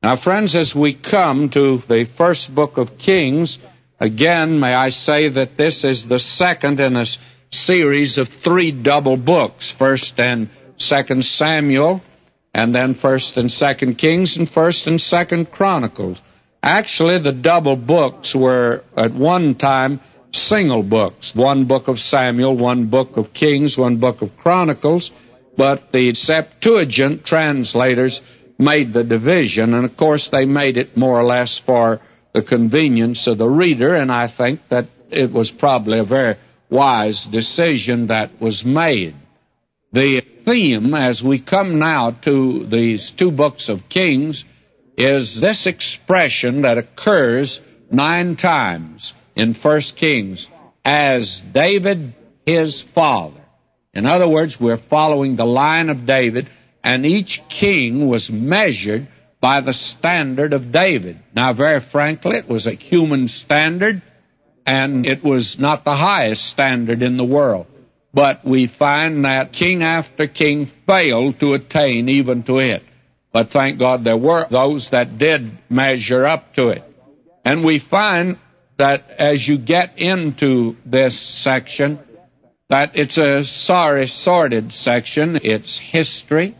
Now, friends, as we come to the first book of Kings, again, may I say that this is the second in a series of three double books, 1st and 2nd Samuel, and then 1st and 2nd Kings, and 1st and 2nd Chronicles. Actually, the double books were at one time single books, one book of Samuel, one book of Kings, one book of Chronicles, but the Septuagint translators made the division, and of course they made it more or less for the convenience of the reader, and I think that it was probably a very wise decision that was made. The theme, as we come now to these two books of Kings, is this expression that occurs 9 times in 1 Kings, as David his father. In other words, we're following the line of David, and each king was measured by the standard of David. Now, very frankly, it was a human standard, and it was not the highest standard in the world. But we find that king after king failed to attain even to it. But thank God there were those that did measure up to it. And we find that as you get into this section, that it's a sorry, sordid section. It's history,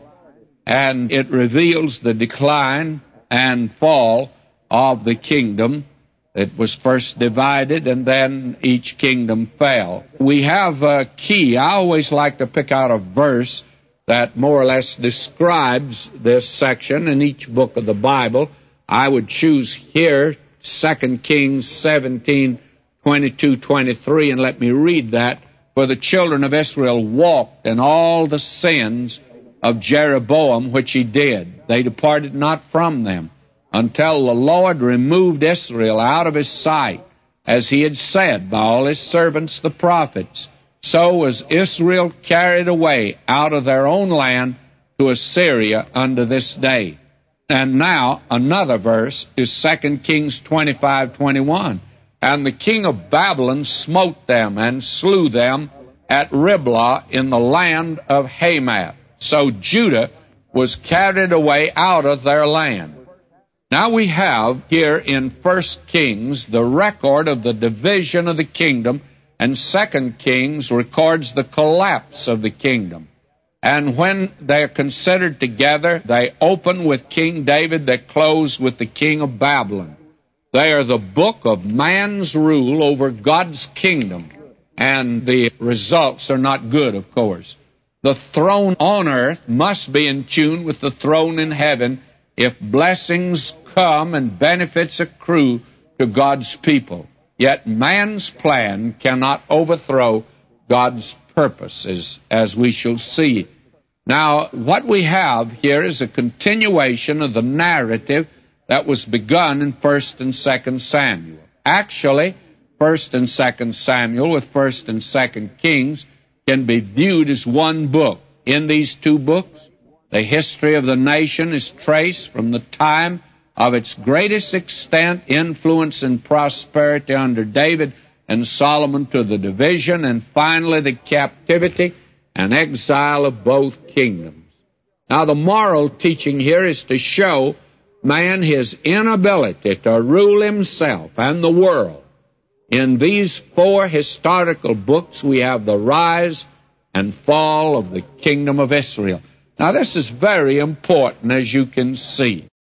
and it reveals the decline and fall of the kingdom. It was first divided, and then each kingdom fell. We have a key. I always like to pick out a verse that more or less describes this section in each book of the Bible. I would choose here 2 Kings 17, 22, 23, and let me read that. For the children of Israel walked in all the sins of Jeroboam, which he did. They departed not from them, until the Lord removed Israel out of his sight, as he had said by all his servants the prophets. So was Israel carried away out of their own land to Assyria unto this day. And now another verse is 2 Kings 25:21. And the king of Babylon smote them and slew them at Riblah in the land of Hamath. So Judah was carried away out of their land. Now we have here in 1 Kings the record of the division of the kingdom, and 2 Kings records the collapse of the kingdom. And when they're considered together, they open with King David, they close with the king of Babylon. They are the book of man's rule over God's kingdom, and the results are not good, of course. The throne on earth must be in tune with the throne in heaven if blessings come and benefits accrue to God's people. Yet man's plan cannot overthrow God's purposes, as we shall see. Now, what we have here is a continuation of the narrative that was begun in 1st and 2nd Samuel. Actually, 1st and 2nd Samuel with 1st and 2nd Kings can be viewed as one book. In these two books, the history of the nation is traced from the time of its greatest extent, influence, and prosperity under David and Solomon to the division and finally the captivity and exile of both kingdoms. Now, the moral teaching here is to show man his inability to rule himself and the world. In these 4 historical books, we have the rise and fall of the kingdom of Israel. Now, this is very important, as you can see.